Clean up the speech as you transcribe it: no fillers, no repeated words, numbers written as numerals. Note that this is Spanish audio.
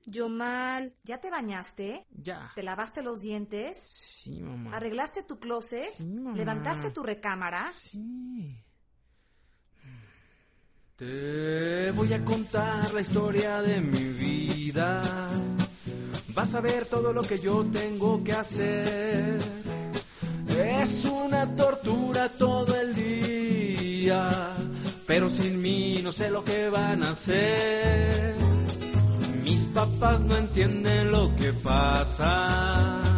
Yomal, ¿Ya te bañaste? Ya. ¿Te lavaste los dientes? Sí, mamá. ¿Arreglaste tu closet? Sí, mamá. ¿Levantaste tu recámara? Sí. Te voy a contar la historia de mi vida. Vas a ver todo lo que yo tengo que hacer. Es una tortura todo el día, pero sin mí no sé lo que van a hacer. Mis papás no entienden lo que pasa.